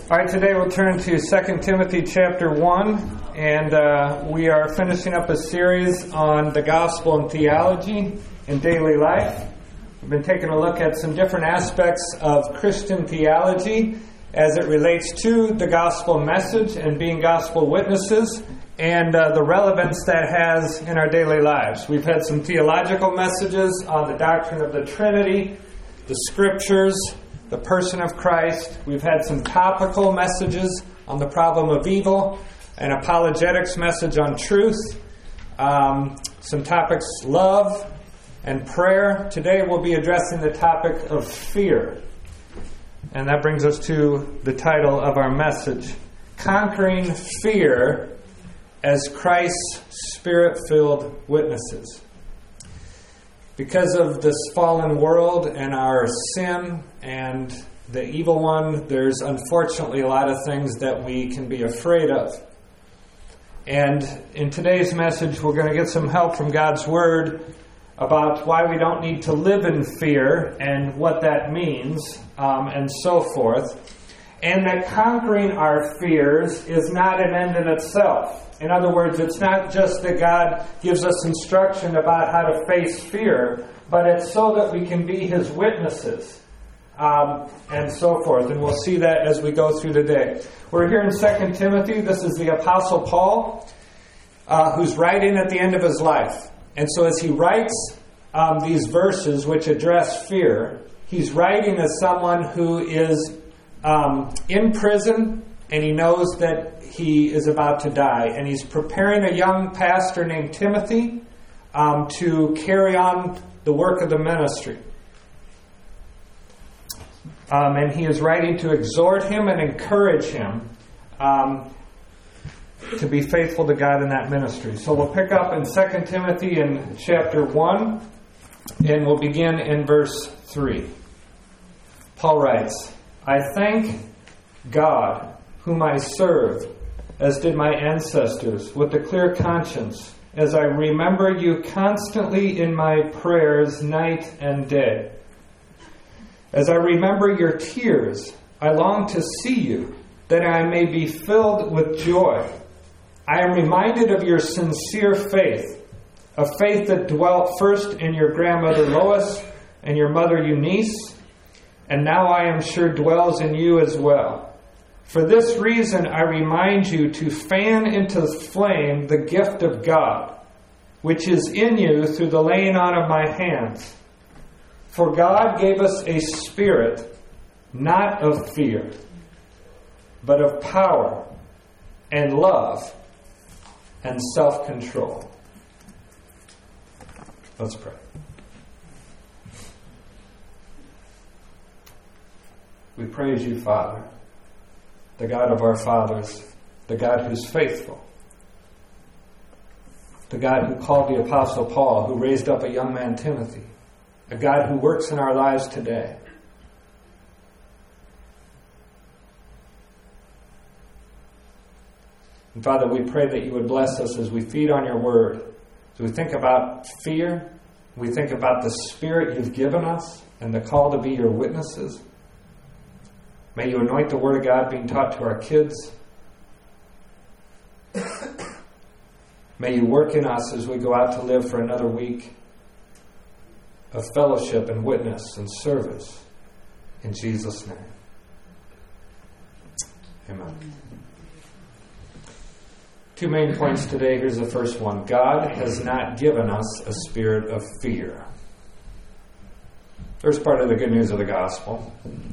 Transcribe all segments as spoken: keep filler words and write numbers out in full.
All right, today we'll turn to Second Timothy chapter one, and uh, we are finishing up a series on the gospel and theology in daily life. We've been taking a look at some different aspects of Christian theology as it relates to the gospel message and being gospel witnesses, and uh, the relevance that has in our daily lives. We've had some theological messages on the doctrine of the Trinity, the Scriptures, the person of Christ. We've had some topical messages on the problem of evil, an apologetics message on truth, um, some topics, love and prayer. Today we'll be addressing the topic of fear. And that brings us to the title of our message, Conquering Fear as Christ's Spirit-Filled Witnesses. Because of this fallen world and our sin and the evil one, there's unfortunately a lot of things that we can be afraid of. And in today's message, we're going to get some help from God's Word about why we don't need to live in fear and what that means, um, and so forth. And that conquering our fears is not an end in itself. In other words, it's not just that God gives us instruction about how to face fear, but it's so that we can be His witnesses, um, and so forth. And we'll see that as we go through the day. We're here in Second Timothy. This is the Apostle Paul, uh, who's writing at the end of his life. And so as he writes um, these verses which address fear, he's writing as someone who is um, in prison, and he knows that he is about to die. And he's preparing a young pastor named Timothy um, to carry on the work of the ministry. Um, and he is writing to exhort him and encourage him um, to be faithful to God in that ministry. So we'll pick up in Second Timothy in chapter one, and we'll begin in verse three. Paul writes, I thank God, whom I serve, as did my ancestors, with a clear conscience, as I remember you constantly in my prayers night and day. As I remember your tears, I long to see you, that I may be filled with joy. I am reminded of your sincere faith, a faith that dwelt first in your grandmother Lois and your mother Eunice, and now I am sure dwells in you as well. For this reason, I remind you to fan into flame the gift of God, which is in you through the laying on of my hands. For God gave us a spirit, not of fear, but of power and love and self-control. Let's pray. We praise you, Father, the God of our fathers, the God who's faithful, the God who called the Apostle Paul, who raised up a young man, Timothy, a God who works in our lives today. And Father, we pray that you would bless us as we feed on your word, as we think about fear, we think about the Spirit you've given us and the call to be your witnesses. May you anoint the Word of God being taught to our kids. May you work in us as we go out to live for another week of fellowship and witness and service. In Jesus' name. Amen. Two main points today. Here's the first one. God has not given us a spirit of fear. First part of the good news of the gospel.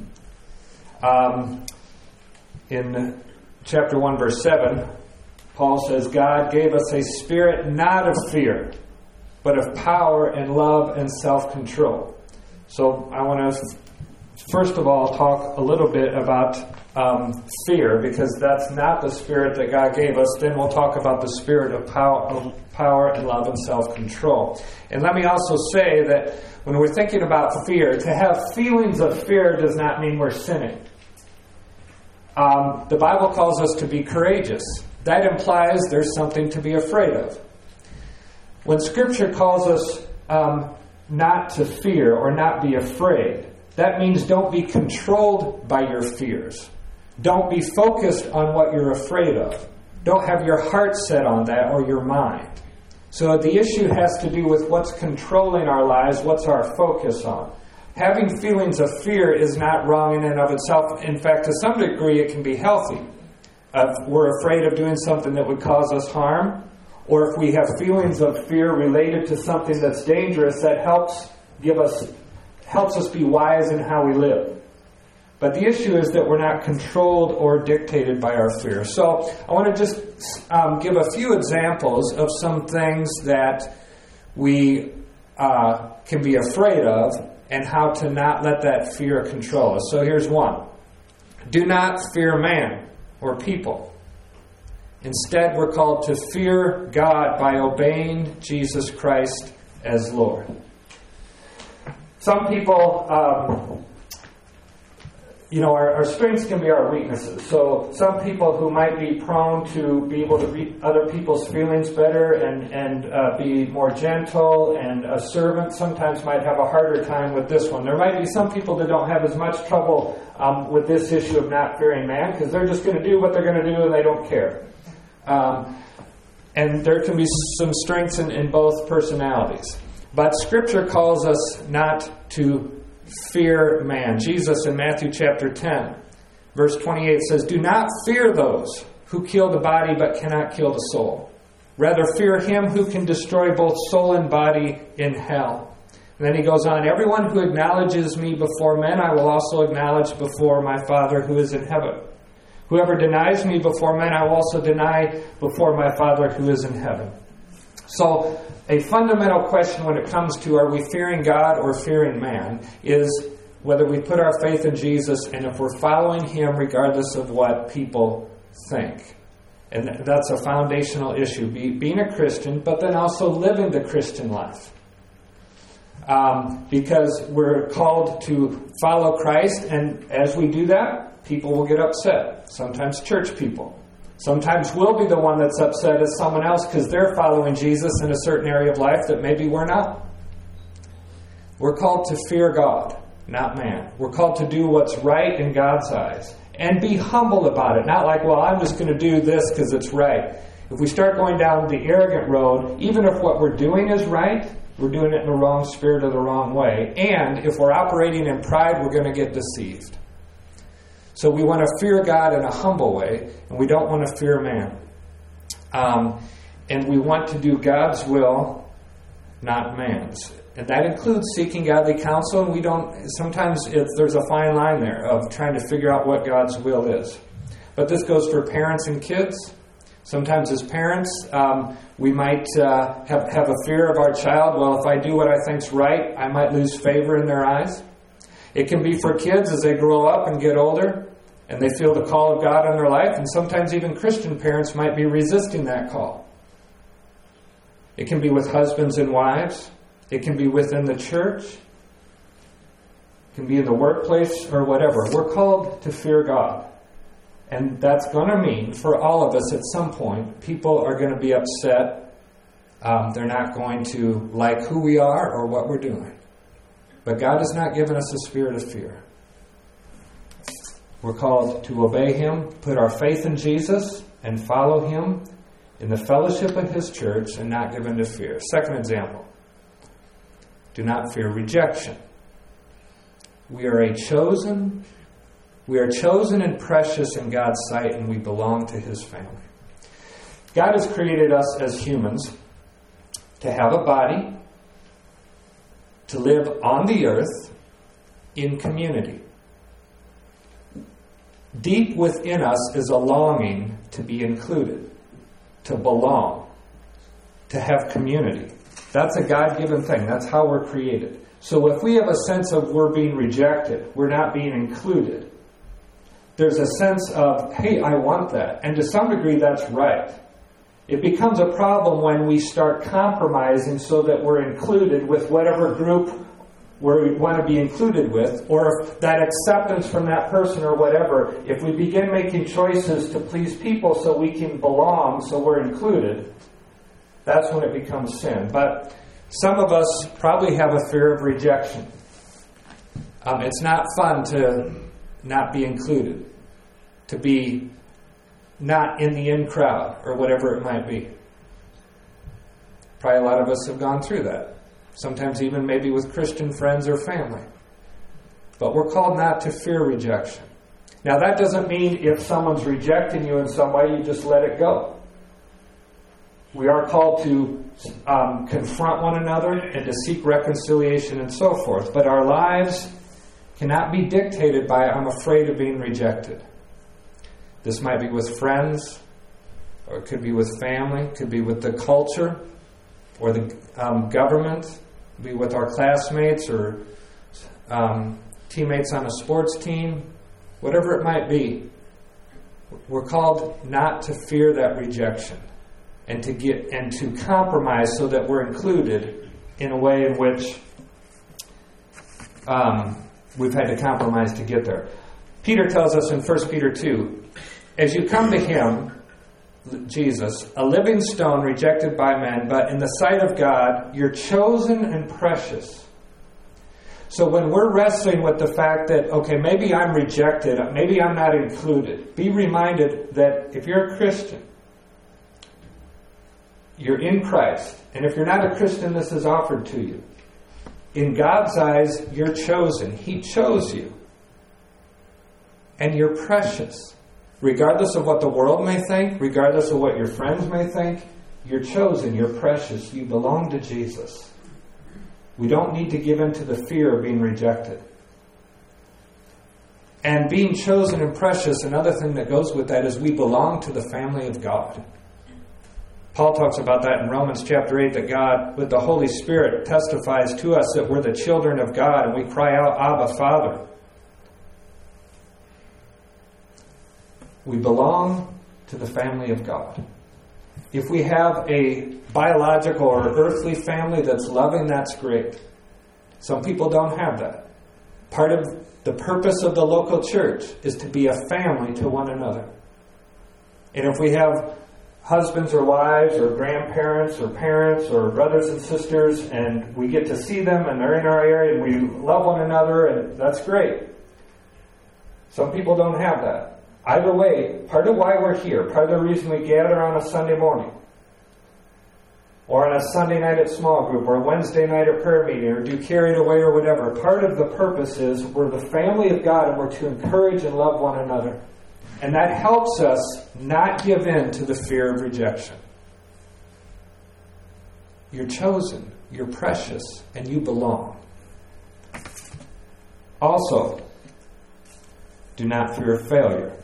Um, in chapter one, verse seven, Paul says, God gave us a spirit not of fear, but of power and love and self-control. So I want to, first of all, talk a little bit about um, fear, because that's not the spirit that God gave us. Then we'll talk about the spirit of power, of power and love and self-control. And let me also say that when we're thinking about fear, to have feelings of fear does not mean we're sinning. Um, the Bible calls us to be courageous. That implies there's something to be afraid of. When Scripture calls us um, not to fear or not be afraid, that means don't be controlled by your fears. Don't be focused on what you're afraid of. Don't have your heart set on that or your mind. So the issue has to do with what's controlling our lives, what's our focus on. Having feelings of fear is not wrong in and of itself. In fact, to some degree, it can be healthy. Uh, we're afraid of doing something that would cause us harm, or if we have feelings of fear related to something that's dangerous, that helps give us helps us be wise in how we live. But the issue is that we're not controlled or dictated by our fear. So I want to just um, give a few examples of some things that we uh, can be afraid of and how to not let that fear control us. So here's one. Do not fear man or people. Instead, we're called to fear God by obeying Jesus Christ as Lord. Some people... Um, You know, our, our strengths can be our weaknesses. So some people who might be prone to be able to read other people's feelings better and, and uh, be more gentle and a servant sometimes might have a harder time with this one. There might be some people that don't have as much trouble um, with this issue of not fearing man because they're just going to do what they're going to do and they don't care. Um, and there can be some strengths in, in both personalities. But Scripture calls us not to fear man. Jesus in Matthew chapter ten, verse twenty-eight says, "Do not fear those who kill the body but cannot kill the soul. Rather fear him who can destroy both soul and body in hell." And then he goes on, "Everyone who acknowledges me before men, I will also acknowledge before my Father who is in heaven. Whoever denies me before men, I will also deny before my Father who is in heaven." So, a fundamental question when it comes to are we fearing God or fearing man is whether we put our faith in Jesus and if we're following Him regardless of what people think. And that's a foundational issue, be, being a Christian, but then also living the Christian life. Um, because we're called to follow Christ, and as we do that, people will get upset. Sometimes church people. Sometimes we'll be the one that's upset as someone else because they're following Jesus in a certain area of life that maybe we're not. We're called to fear God, not man. We're called to do what's right in God's eyes and be humble about it. Not like, well, I'm just going to do this because it's right. If we start going down the arrogant road, even if what we're doing is right, we're doing it in the wrong spirit or the wrong way. And if we're operating in pride, we're going to get deceived. So we want to fear God in a humble way, and we don't want to fear man. Um, and we want to do God's will, not man's. And that includes seeking godly counsel, and we don't, sometimes it, there's a fine line there of trying to figure out what God's will is. But this goes for parents and kids. Sometimes as parents, um, we might uh, have, have a fear of our child. Well, if I do what I think's right, I might lose favor in their eyes. It can be for kids as they grow up and get older and they feel the call of God on their life, and sometimes even Christian parents might be resisting that call. It can be with husbands and wives. It can be within the church. It can be in the workplace or whatever. We're called to fear God. And that's going to mean, for all of us at some point, people are going to be upset. Um, they're not going to like who we are or what we're doing. But God has not given us a spirit of fear. We're called to obey Him, put our faith in Jesus, and follow Him in the fellowship of His church and not give in to fear. Second example. Do not fear rejection. We are a chosen, we are chosen and precious in God's sight, and we belong to His family. God has created us as humans to have a body, to live on the earth in community. Deep within us is a longing to be included, to belong, to have community. That's a God-given thing. That's how we're created. So if we have a sense of we're being rejected, we're not being included, there's a sense of, hey, I want that. And to some degree, that's right. It becomes a problem when we start compromising so that we're included with whatever group we want to be included with, or if that acceptance from that person or whatever, if we begin making choices to please people so we can belong, so we're included, that's when it becomes sin. But some of us probably have a fear of rejection. Um, it's not fun to not be included. to be not in the in crowd or whatever it might be. Probably a lot of us have gone through that. Sometimes even maybe with Christian friends or family. But we're called not to fear rejection. Now that doesn't mean if someone's rejecting you in some way, you just let it go. We are called to um, confront one another and to seek reconciliation and so forth. But our lives cannot be dictated by, I'm afraid of being rejected. This might be with friends, or it could be with family, it could be with the culture, or the um, government, it could be with our classmates or um, teammates on a sports team, whatever it might be. We're called not to fear that rejection and to get and to compromise so that we're included in a way in which um, we've had to compromise to get there. Peter tells us in First Peter two, as you come to him, Jesus, a living stone rejected by men, but in the sight of God, you're chosen and precious. So when we're wrestling with the fact that, okay, maybe I'm rejected, maybe I'm not included, be reminded that if you're a Christian, you're in Christ. And if you're not a Christian, this is offered to you. In God's eyes, you're chosen. He chose you. And you're precious. Regardless of what the world may think, regardless of what your friends may think, you're chosen, you're precious, you belong to Jesus. We don't need to give in to the fear of being rejected. And being chosen and precious, another thing that goes with that is we belong to the family of God. Paul talks about that in Romans chapter eight, that God, with the Holy Spirit, testifies to us that we're the children of God, and we cry out, Abba, Father. We belong to the family of God. If we have a biological or earthly family that's loving, that's great. Some people don't have that. Part of the purpose of the local church is to be a family to one another. And if we have husbands or wives or grandparents or parents or brothers and sisters and we get to see them and they're in our area and we love one another, and that's great. Some people don't have that. Either way, part of why we're here, part of the reason we gather on a Sunday morning, or on a Sunday night at small group, or a Wednesday night at prayer meeting, or do carried away or whatever, part of the purpose is we're the family of God and we're to encourage and love one another. And that helps us not give in to the fear of rejection. You're chosen, you're precious, and you belong. Also, do not fear failure.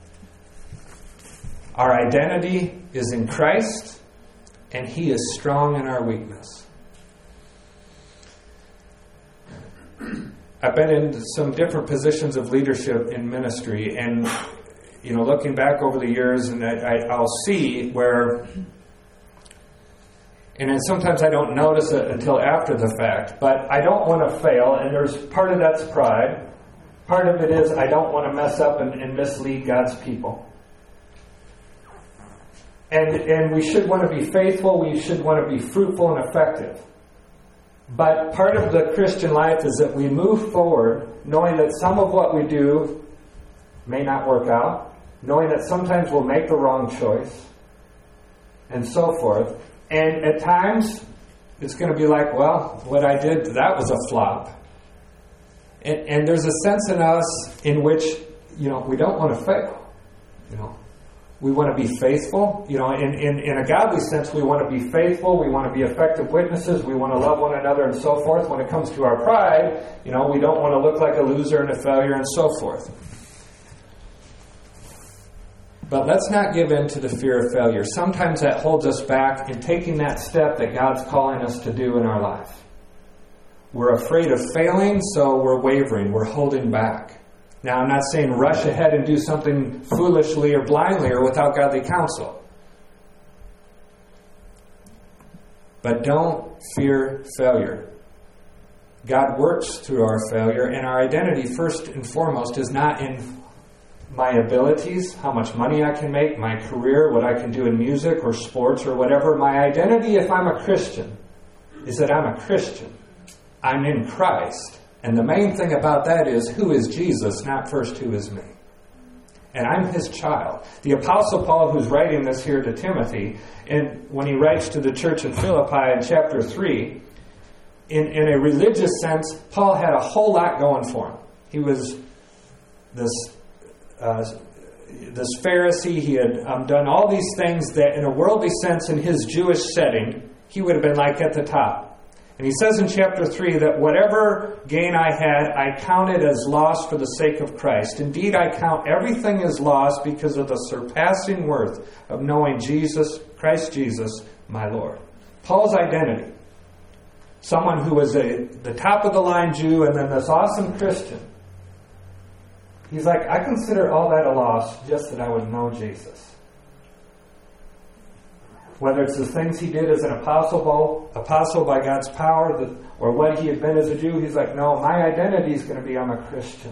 Our identity is in Christ, and He is strong in our weakness. I've been in some different positions of leadership in ministry, and you know, looking back over the years, and I, I, I'll see where, and then sometimes I don't notice it until after the fact, but I don't want to fail, and there's part of that's pride. Part of it is I don't want to mess up and, and mislead God's people. And and we should want to be faithful, we should want to be fruitful and effective. But part of the Christian life is that we move forward knowing that some of what we do may not work out, knowing that sometimes we'll make the wrong choice, and so forth. And at times, it's going to be like, well, what I did, that was a flop. And, and there's a sense in us in which, you know, we don't want to fail, you know. We want to be faithful. You know, in, in, in a godly sense, we want to be faithful. We want to be effective witnesses. We want to love one another and so forth. When it comes to our pride, you know, we don't want to look like a loser and a failure and so forth. But let's not give in to the fear of failure. Sometimes that holds us back in taking that step that God's calling us to do in our life. We're afraid of failing, so we're wavering. We're holding back. Now, I'm not saying rush ahead and do something foolishly or blindly or without godly counsel. But don't fear failure. God works through our failure, and our identity, first and foremost, is not in my abilities, how much money I can make, my career, what I can do in music or sports or whatever. My identity, if I'm a Christian, is that I'm a Christian. I'm in Christ. And the main thing about that is, who is Jesus, not first who is me. and I'm his child. The Apostle Paul, who's writing this here to Timothy, and when he writes to the church in Philippi in chapter three, in, in a religious sense, Paul had a whole lot going for him. He was this uh, this Pharisee. He had um, done all these things that in a worldly sense, in his Jewish setting, he would have been like at the top. And he says in chapter three that whatever gain I had, I counted as loss for the sake of Christ. Indeed, I count everything as loss because of the surpassing worth of knowing Jesus, Christ Jesus, my Lord. Paul's identity. Someone who was a, the top of the line Jew and then this awesome Christian. He's like, I consider all that a loss just that I would know Jesus. Whether it's the things he did as an apostle, apostle by God's power, the, or what he had been as a Jew, he's like, no, my identity is going to be I'm a Christian.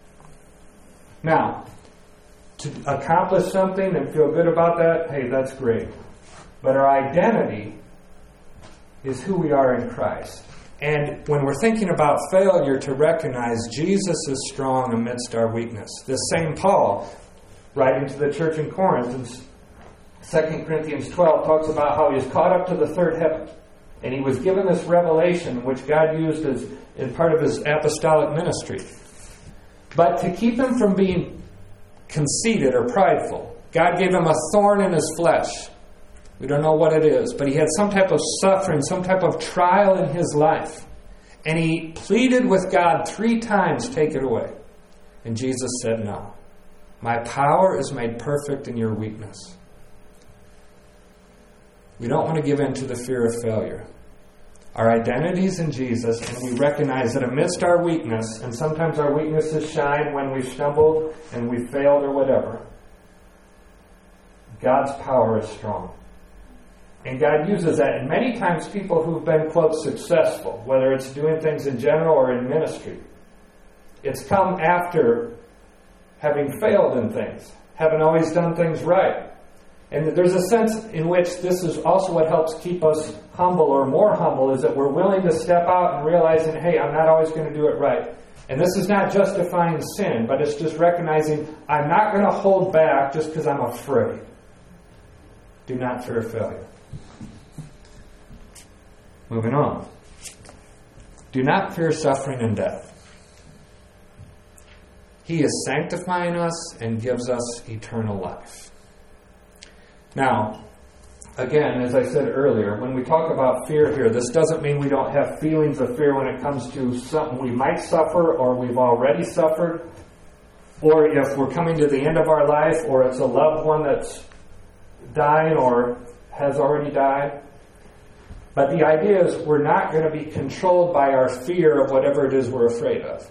Now, to accomplish something and feel good about that, hey, that's great. But our identity is who we are in Christ. And when we're thinking about failure, to recognize Jesus is strong amidst our weakness. This same Paul, writing to the church in Corinth, in Second Corinthians twelve, talks about how he was caught up to the third heaven. And he was given this revelation, which God used as in part of his apostolic ministry. But to keep him from being conceited or prideful, God gave him a thorn in his flesh. We don't know what it is, but he had some type of suffering, some type of trial in his life. And he pleaded with God three times, take it away. And Jesus said, no. My power is made perfect in your weakness. We don't want to give in to the fear of failure. Our identity is in Jesus, and we recognize that amidst our weakness, and sometimes our weaknesses shine when we've stumbled and we've failed or whatever, God's power is strong. And God uses that. And many times people who've been, quote, successful, whether it's doing things in general or in ministry, it's come after having failed in things, haven't always done things right. And there's a sense in which this is also what helps keep us humble or more humble, is that we're willing to step out and realizing, hey, I'm not always going to do it right. And this is not justifying sin, but it's just recognizing I'm not going to hold back just because I'm afraid. Do not fear failure. Moving on. Do not fear suffering and death. He is sanctifying us and gives us eternal life. Now, again, as I said earlier, when we talk about fear here, this doesn't mean we don't have feelings of fear when it comes to something we might suffer or we've already suffered, or if we're coming to the end of our life, or it's a loved one that's dying or has already died. But the idea is we're not going to be controlled by our fear of whatever it is we're afraid of.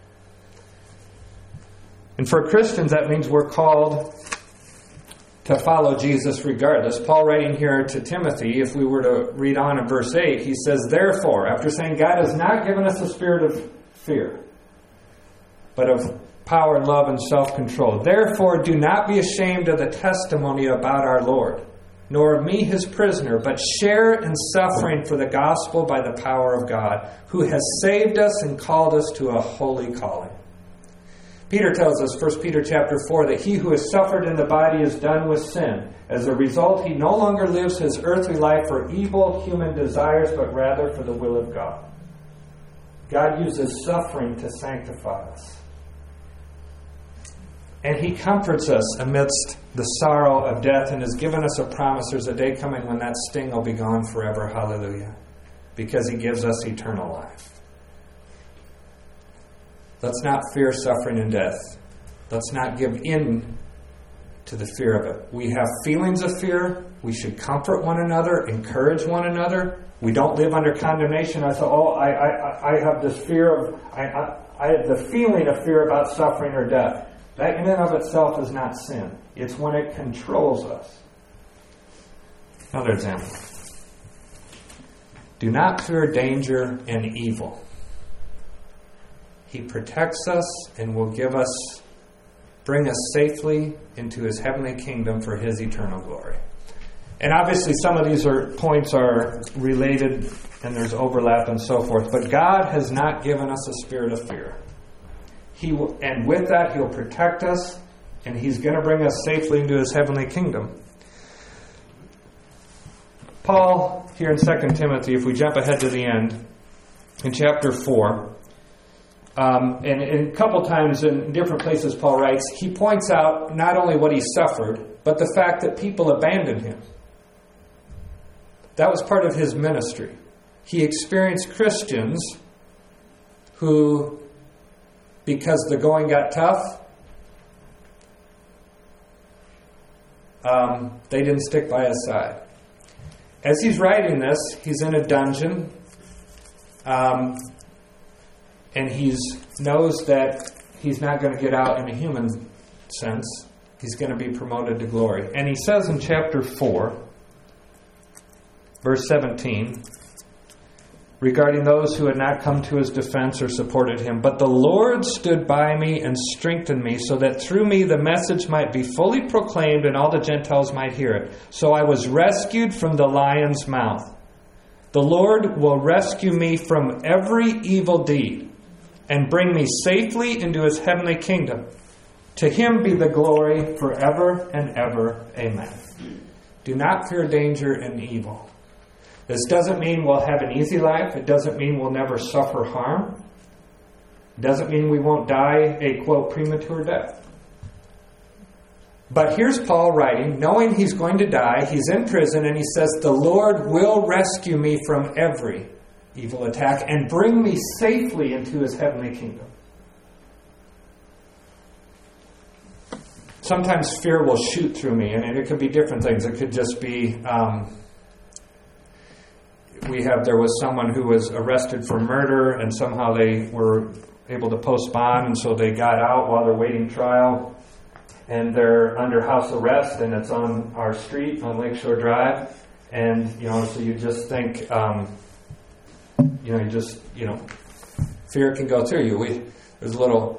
And for Christians, that means we're called to follow Jesus regardless. Paul, writing here to Timothy, if we were to read on in verse eight, he says, therefore, after saying God has not given us a spirit of fear, but of power, love, and self-control. Therefore, do not be ashamed of the testimony about our Lord, nor of me his prisoner, but share in suffering for the gospel by the power of God, who has saved us and called us to a holy calling. Peter tells us, First Peter chapter four, that he who has suffered in the body is done with sin. As a result, he no longer lives his earthly life for evil human desires, but rather for the will of God. God uses suffering to sanctify us. And he comforts us amidst the sorrow of death and has given us a promise there's a day coming when that sting will be gone forever. Hallelujah. Because he gives us eternal life. Let's not fear suffering and death. Let's not give in to the fear of it. We have feelings of fear. We should comfort one another, encourage one another. We don't live under condemnation. I say, oh, I, I, I have this fear of, I, I, I have the feeling of fear about suffering or death. That in and of itself is not sin. It's when it controls us. Another example. Do not fear danger and evil. He protects us and will give us, bring us safely into his heavenly kingdom for his eternal glory. And obviously some of these are points are related and there's overlap and so forth. But God has not given us a spirit of fear. He will, and with that, he'll protect us. And He's going to bring us safely into His heavenly kingdom. Paul, here in Second Timothy, if we jump ahead to the end, in chapter four, um, and, and a couple times in different places Paul writes, he points out not only what he suffered, but the fact that people abandoned him. That was part of his ministry. He experienced Christians who, because the going got tough, um, they didn't stick by his side. As he's writing this, he's in a dungeon, um, and he knows that he's not going to get out in a human sense. He's going to be promoted to glory. And he says in chapter four, verse seventeen, regarding those who had not come to his defense or supported him, "But the Lord stood by me and strengthened me, so that through me the message might be fully proclaimed and all the Gentiles might hear it. So I was rescued from the lion's mouth. The Lord will rescue me from every evil deed and bring me safely into His heavenly kingdom. To Him be the glory forever and ever. Amen." Do not fear danger and evil. This doesn't mean we'll have an easy life. It doesn't mean we'll never suffer harm. It doesn't mean we won't die a, quote, premature death. But here's Paul writing, knowing he's going to die. He's in prison, and he says, "The Lord will rescue me from every evil attack and bring me safely into His heavenly kingdom." Sometimes fear will shoot through me, and it could be different things. It could just be... Um, We have, there was someone who was arrested for murder, and somehow they were able to post bond, and so they got out while they're waiting trial, and they're under house arrest, and it's on our street on Lakeshore Drive, and, you know, so you just think, um, you know, you just, you know, fear can go through you. We, there's a little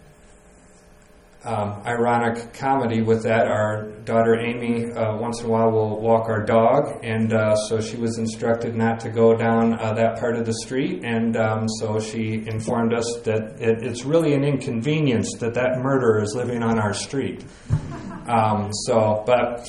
Um, ironic comedy with that. Our daughter Amy, uh, once in a while, will walk our dog, and uh, so she was instructed not to go down uh, that part of the street, and um, so she informed us that it, it's really an inconvenience that that murderer is living on our street. Um, so, but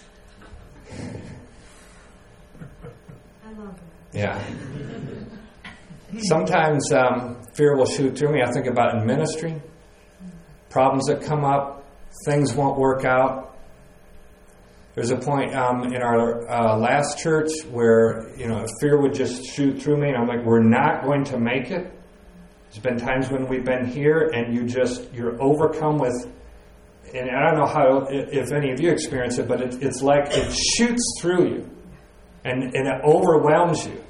I love it. Yeah. Sometimes um, fear will shoot through me. I think about in ministry. Problems that come up, things won't work out. There's a point um, in our uh, last church where, you know, fear would just shoot through me, and I'm like, we're not going to make it. There's been times when we've been here, and you just, you're overcome with, and I don't know how, if any of you experience it, but it, it's like it shoots through you, and, and it overwhelms you.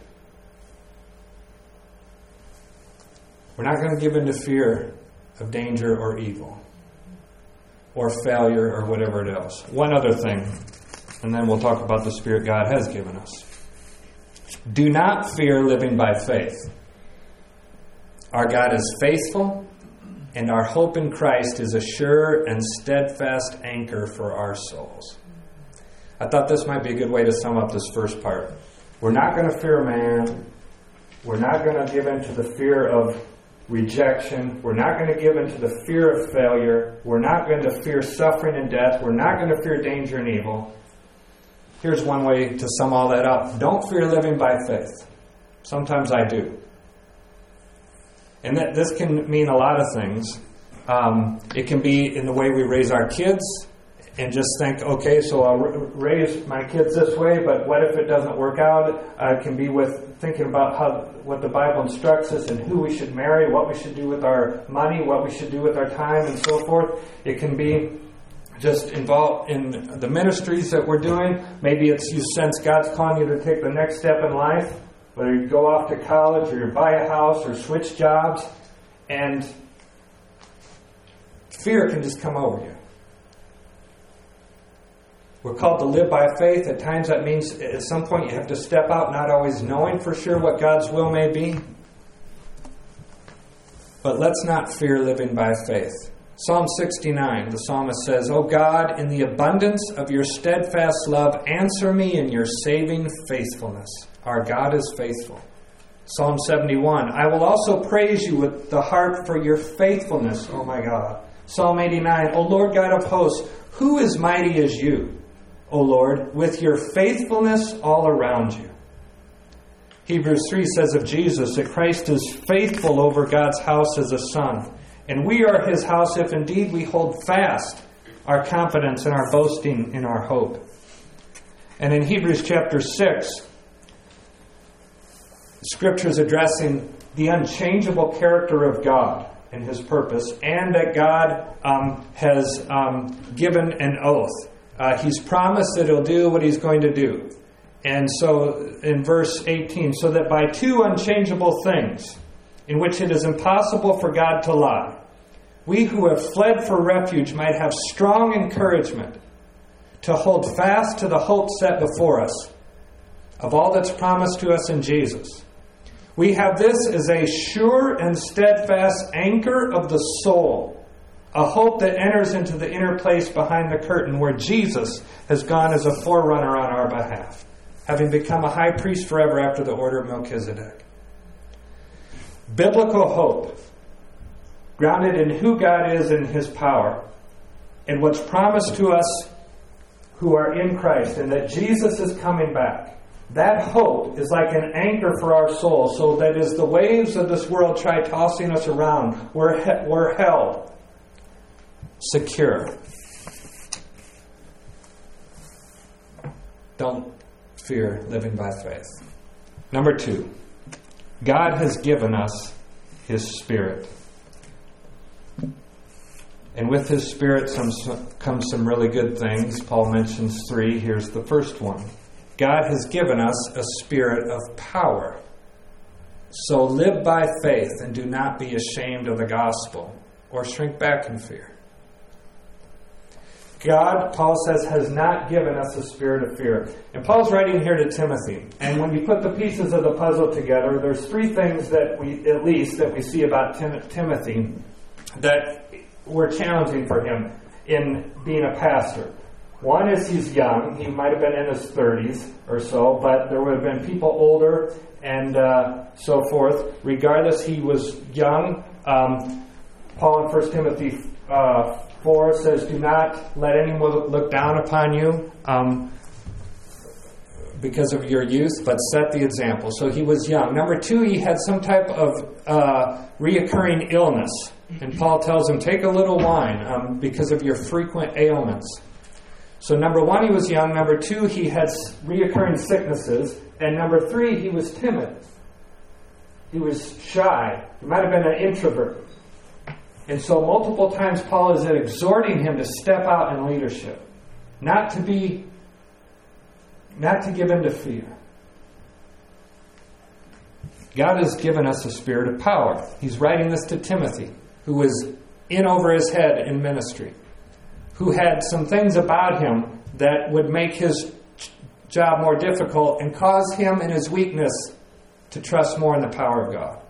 We're not going to give in to fear of danger or evil or failure or whatever it is. One other thing, and then we'll talk about the Spirit God has given us. Do not fear living by faith. Our God is faithful, and our hope in Christ is a sure and steadfast anchor for our souls. I thought this might be a good way to sum up this first part. We're not going to fear man. We're not going to give in to the fear of rejection. We're not going to give into the fear of failure. We're not going to fear suffering and death. We're not going to fear danger and evil. Here's one way to sum all that up. Don't fear living by faith. Sometimes I do. And that this can mean a lot of things. Um, it can be in the way we raise our kids and just think, okay, so I'll r- raise my kids this way, but what if it doesn't work out? Uh, it can be with thinking about how what the Bible instructs us and who we should marry, what we should do with our money, what we should do with our time, and so forth. It can be just involved in the ministries that we're doing. Maybe it's you sense God's calling you to take the next step in life, whether you go off to college or you buy a house or switch jobs, and fear can just come over you. We're called to live by faith. At times that means at some point you have to step out not always knowing for sure what God's will may be. But let's not fear living by faith. Psalm sixty-nine, the psalmist says, "O God, in the abundance of your steadfast love, answer me in your saving faithfulness." Our God is faithful. Psalm seventy-one, "I will also praise you with the harp for your faithfulness, O my God. Psalm eighty-nine, O Lord God of hosts, who is mighty as you, O Lord, with your faithfulness all around you? Hebrews three says of Jesus that Christ is faithful over God's house as a son. And we are his house if indeed we hold fast our confidence and our boasting in our hope. And in Hebrews chapter six, Scripture is addressing the unchangeable character of God and his purpose, and that God um, has um, given an oath. Uh, he's promised that he'll do what he's going to do. And so in verse eighteen, so that by two unchangeable things, in which it is impossible for God to lie, we who have fled for refuge might have strong encouragement to hold fast to the hope set before us, of all that's promised to us in Jesus. We have this as a sure and steadfast anchor of the soul, a hope that enters into the inner place behind the curtain where Jesus has gone as a forerunner on our behalf, having become a high priest forever after the order of Melchizedek. Biblical hope, grounded in who God is and his power, and what's promised to us who are in Christ, and that Jesus is coming back. That hope is like an anchor for our soul, so that as the waves of this world try tossing us around, we're, he- we're held secure. Don't fear living by faith. Number two, God has given us his Spirit. And with his Spirit some, comes some really good things. Paul mentions three. Here's the first one. God has given us a spirit of power. So live by faith and do not be ashamed of the gospel or shrink back in fear. God, Paul says, has not given us a spirit of fear. And Paul's writing here to Timothy. And when you put the pieces of the puzzle together, there's three things that we, at least, that we see about Tim- Timothy that were challenging for him in being a pastor. One is he's young. He might have been in his thirties or so, but there would have been people older and uh, so forth. Regardless, he was young. Um, Paul in First Timothy uh, four says, do not let anyone look down upon you um, because of your youth, but set the example. So he was young. Number two, he had some type of uh, reoccurring illness. And Paul tells him, take a little wine um, because of your frequent ailments. So number one, he was young. Number two, he had reoccurring sicknesses. And number three, he was timid. He was shy. He might have been an introvert. And so multiple times Paul is exhorting him to step out in leadership. Not to be, not to give in to fear. God has given us a spirit of power. He's writing this to Timothy, who was in over his head in ministry, who had some things about him that would make his job more difficult and cause him in his weakness to trust more in the power of God.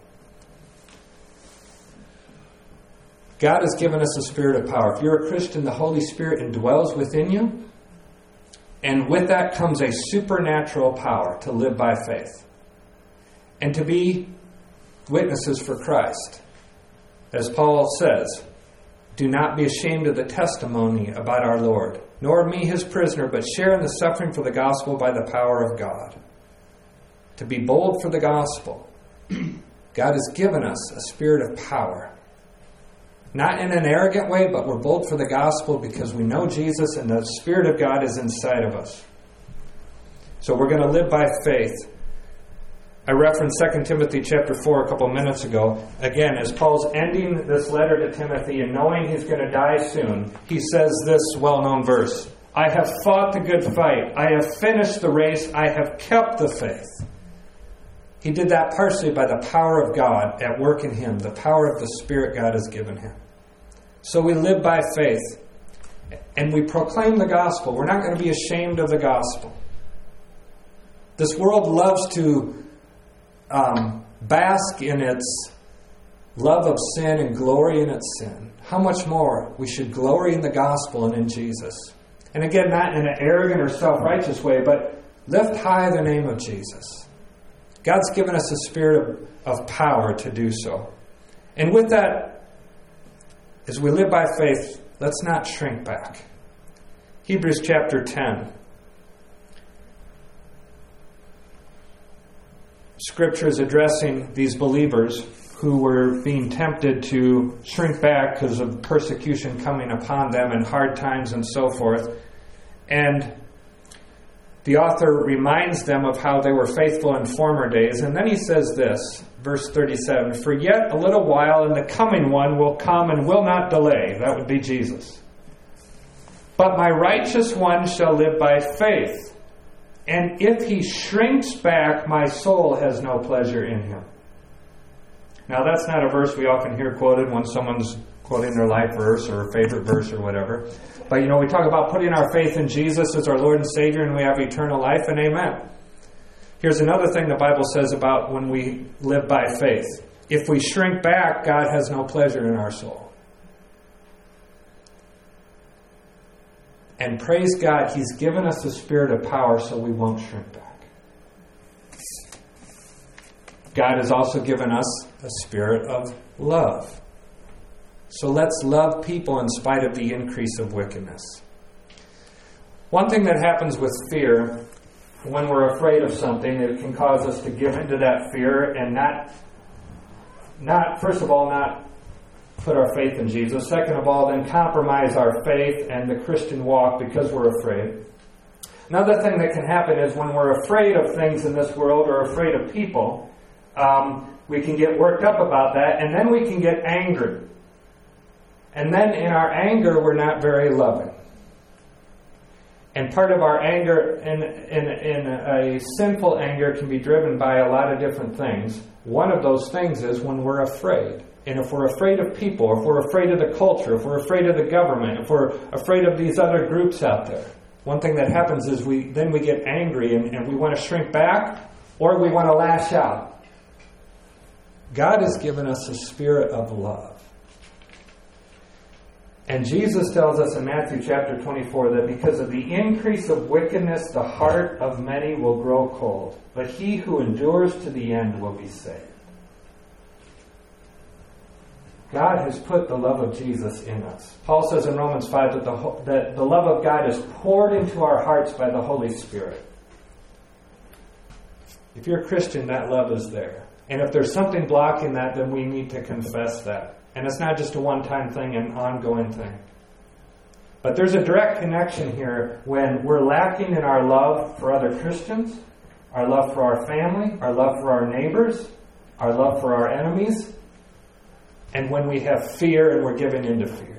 God has given us a spirit of power. If you're a Christian, the Holy Spirit indwells within you, and with that comes a supernatural power to live by faith and to be witnesses for Christ. As Paul says, do not be ashamed of the testimony about our Lord, nor of me his prisoner, but share in the suffering for the gospel by the power of God. To be bold for the gospel. God has given us a spirit of power. Not in an arrogant way, but we're bold for the gospel because we know Jesus and the Spirit of God is inside of us. So we're going to live by faith. I referenced Second Timothy chapter four a couple minutes ago. Again, as Paul's ending this letter to Timothy and knowing he's going to die soon, he says this well-known verse, I have fought the good fight. I have finished the race. I have kept the faith. He did that partially by the power of God at work in him, the power of the Spirit God has given him. So we live by faith and we proclaim the gospel. We're not going to be ashamed of the gospel. This world loves to um, bask in its love of sin and glory in its sin. How much more we should glory in the gospel and in Jesus. And again, not in an arrogant or self-righteous way, but lift high the name of Jesus. God's given us a spirit of, of power to do so. And with that as we live by faith, let's not shrink back. Hebrews chapter ten. Scripture is addressing these believers who were being tempted to shrink back because of persecution coming upon them and hard times and so forth. And the author reminds them of how they were faithful in former days. And then he says this, verse thirty-seven, "For yet a little while, and the coming one will come and will not delay." That would be Jesus. "But my righteous one shall live by faith. And if he shrinks back, my soul has no pleasure in him." Now that's not a verse we often hear quoted when someone's quoting their life verse or favorite verse or whatever. But, you know, we talk about putting our faith in Jesus as our Lord and Savior, and we have eternal life, and amen. Here's another thing the Bible says about when we live by faith. If we shrink back, God has no pleasure in our soul. And praise God, He's given us a spirit of power so we won't shrink back. God has also given us a spirit of love. So let's love people in spite of the increase of wickedness. One thing that happens with fear, when we're afraid of something, it can cause us to give into that fear and not, not first of all, not put our faith in Jesus. Second of all, then compromise our faith and the Christian walk because we're afraid. Another thing that can happen is when we're afraid of things in this world or afraid of people, um, we can get worked up about that, and then we can get angry. And then in our anger, we're not very loving. And part of our anger, in, in, in a sinful anger, can be driven by a lot of different things. One of those things is when we're afraid. And if we're afraid of people, if we're afraid of the culture, if we're afraid of the government, if we're afraid of these other groups out there, one thing that happens is we then we get angry and, and we want to shrink back or we want to lash out. God has given us a spirit of love. And Jesus tells us in Matthew chapter twenty-four that because of the increase of wickedness, the heart of many will grow cold. But he who endures to the end will be saved. God has put the love of Jesus in us. Paul says in Romans five that the, that the love of God is poured into our hearts by the Holy Spirit. If you're a Christian, that love is there. And if there's something blocking that, then we need to confess that. And it's not just a one-time thing, an ongoing thing. But there's a direct connection here when we're lacking in our love for other Christians, our love for our family, our love for our neighbors, our love for our enemies, and when we have fear and we're giving into fear.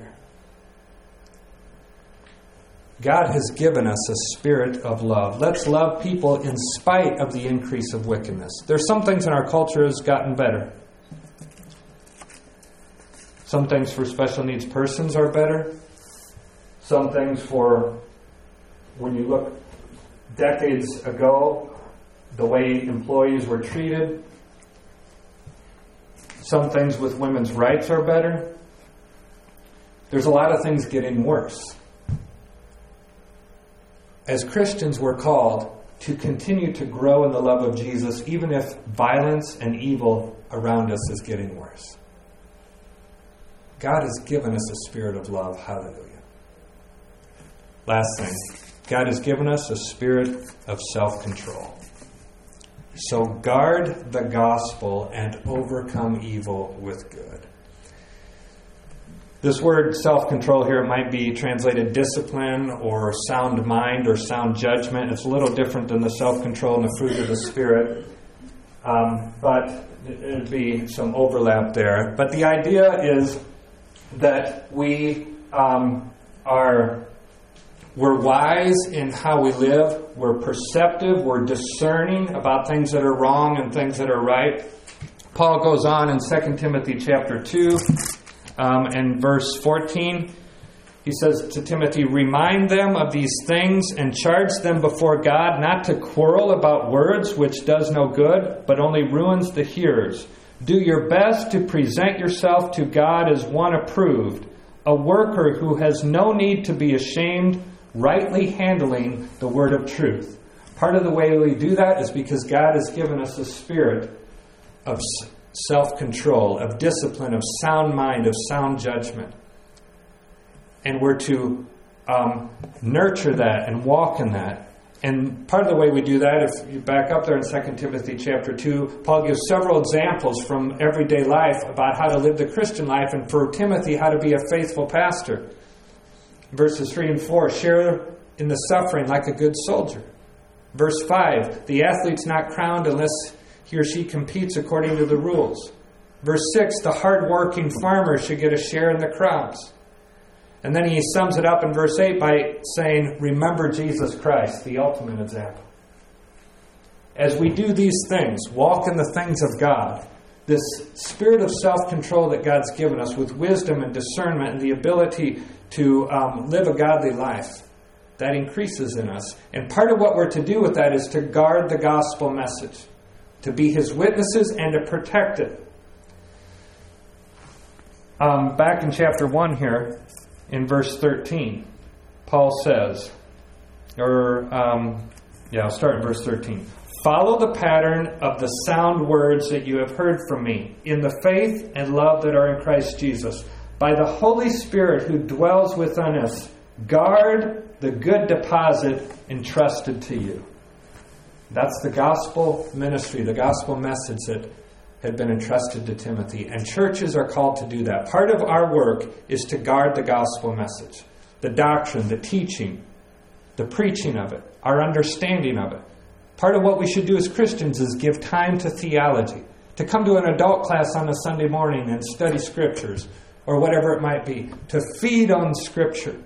God has given us a spirit of love. Let's love people in spite of the increase of wickedness. There's some things in our culture has gotten better. Some things for special needs persons are better. Some things for, when you look decades ago, the way employees were treated. Some things with women's rights are better. There's a lot of things getting worse. As Christians, we're called to continue to grow in the love of Jesus, even if violence and evil around us is getting worse. God has given us a spirit of love. Hallelujah. Last thing. God has given us a spirit of self-control. So guard the gospel and overcome evil with good. This word self-control here might be translated discipline or sound mind or sound judgment. It's a little different than the self-control and the fruit of the Spirit. Um, but there'd be some overlap there. But the idea is that we um, are we're wise in how we live. We're perceptive. We're discerning about things that are wrong and things that are right. Paul goes on in Second Timothy chapter two um, and verse fourteen. He says to Timothy, "Remind them of these things and charge them before God not to quarrel about words, which does no good, but only ruins the hearers. Do your best to present yourself to God as one approved, a worker who has no need to be ashamed, rightly handling the word of truth." Part of the way we do that is because God has given us a spirit of self-control, of discipline, of sound mind, of sound judgment. And we're to um, nurture that and walk in that. And part of the way we do that, if you back up there in Second Timothy chapter two, Paul gives several examples from everyday life about how to live the Christian life, and for Timothy, how to be a faithful pastor. Verses three and four, share in the suffering like a good soldier. Verse five, the athlete's not crowned unless he or she competes according to the rules. Verse six, the hard-working farmer should get a share in the crops. And then he sums it up in verse eight by saying, remember Jesus Christ, the ultimate example. As we do these things, walk in the things of God, this spirit of self-control that God's given us with wisdom and discernment and the ability to um, live a godly life, that increases in us. And part of what we're to do with that is to guard the gospel message, to be His witnesses and to protect it. Um, back in chapter one here, in verse thirteen, Paul says, or, um, yeah, I'll start in verse thirteen. Follow the pattern of the sound words that you have heard from me, in the faith and love that are in Christ Jesus. By the Holy Spirit who dwells within us, guard the good deposit entrusted to you. That's the gospel ministry, the gospel message that had been entrusted to Timothy. And churches are called to do that. Part of our work is to guard the gospel message, the doctrine, the teaching, the preaching of it, our understanding of it. Part of what we should do as Christians is give time to theology, to come to an adult class on a Sunday morning and study scriptures, or whatever it might be, to feed on Scripture,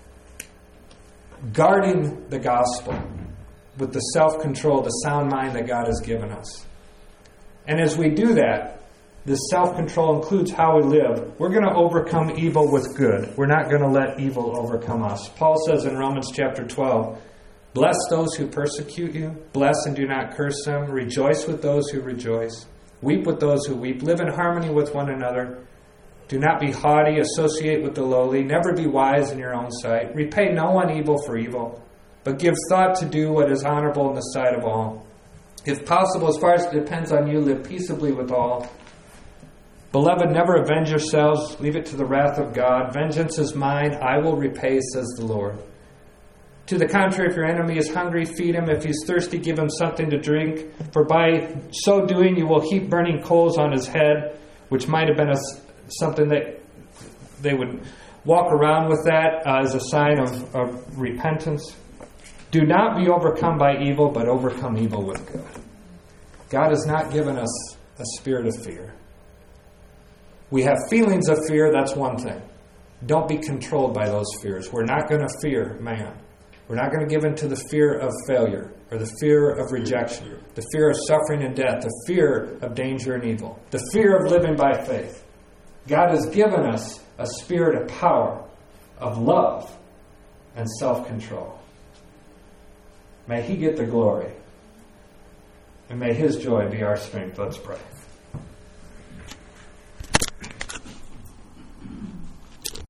guarding the gospel with the self-control, the sound mind that God has given us. And as we do that, this self-control includes how we live. We're going to overcome evil with good. We're not going to let evil overcome us. Paul says in Romans chapter twelve, bless those who persecute you, bless and do not curse them, rejoice with those who rejoice, weep with those who weep, live in harmony with one another. Do not be haughty, associate with the lowly, never be wise in your own sight. Repay no one evil for evil, but give thought to do what is honorable in the sight of all. If possible, as far as it depends on you, live peaceably with all. Beloved, never avenge yourselves, leave it to the wrath of God. Vengeance is mine, I will repay, says the Lord. To the contrary, if your enemy is hungry, feed him. If he's thirsty, give him something to drink. For by so doing, you will heap burning coals on his head, which might have been a something that they would walk around with that uh, as a sign of, of repentance. Do not be overcome by evil, but overcome evil with good. God has not given us a spirit of fear. We have feelings of fear, that's one thing. Don't be controlled by those fears. We're not going to fear man. We're not going to give in to the fear of failure, or the fear of rejection, the fear of suffering and death, the fear of danger and evil, the fear of living by faith. God has given us a spirit of power, of love, and self-control. May He get the glory, and may His joy be our strength. Let's pray.